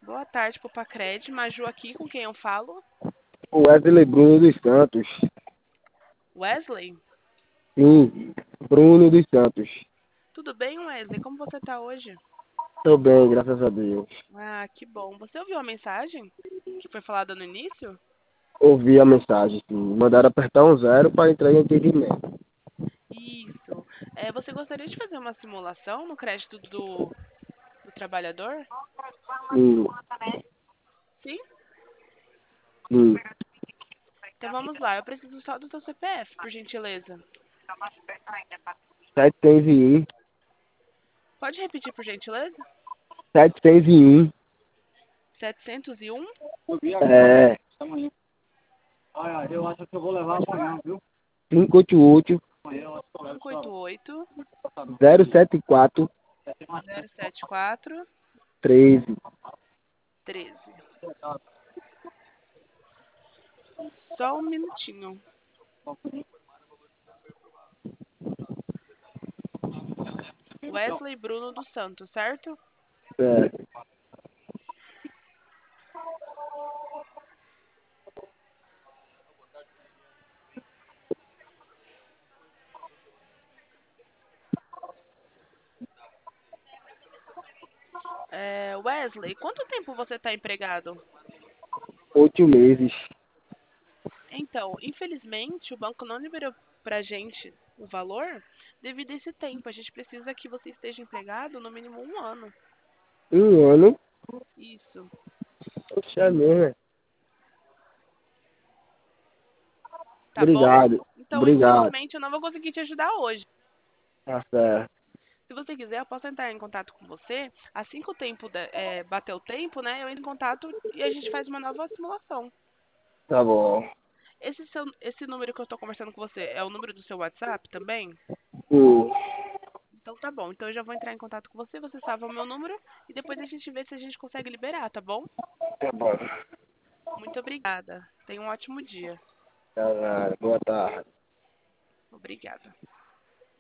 Boa tarde, Popacred. Maju aqui, com quem eu falo? Wesley Bruno dos Santos. Wesley? Sim, Bruno dos Santos. Tudo bem, Wesley? Como você tá hoje? Tô bem, graças a Deus. Ah, que bom. Você ouviu a mensagem que foi falada no início? Ouvi a mensagem, sim. Mandaram apertar um zero para entrar em entendimento. Isso. Você gostaria de fazer uma simulação no crédito do trabalhador? Sim, Sim? sim. Então vamos lá. Eu preciso só do seu CPF, por gentileza. 701, Pode repetir, por gentileza? 701, 701 é, 588, 588 074, 074 13. 13. Só um minutinho. Wesley Bruno dos Santos, certo? É. Wesley, quanto tempo você está empregado? 8 meses. Então, infelizmente, o banco não liberou para a gente o valor devido a esse tempo. A gente precisa que você esteja empregado no mínimo um ano. Um ano. Isso. Poxa, mesmo. Tá bom? Obrigado. Então, Obrigado. infelizmente, eu não vou conseguir te ajudar hoje. Tá certo. Se você quiser, eu posso entrar em contato com você. Assim que o tempo bater o tempo, né? Eu entro em contato e a gente faz uma nova simulação. Tá bom. Esse número que eu estou conversando com você é o número do seu WhatsApp também? Sim, Então tá bom. Então eu já vou entrar em contato com você, você salva o meu número e depois a gente vê se a gente consegue liberar, tá bom? tá bom. Muito obrigada. Tenha um ótimo dia. Tá nada. Boa tarde. Obrigada.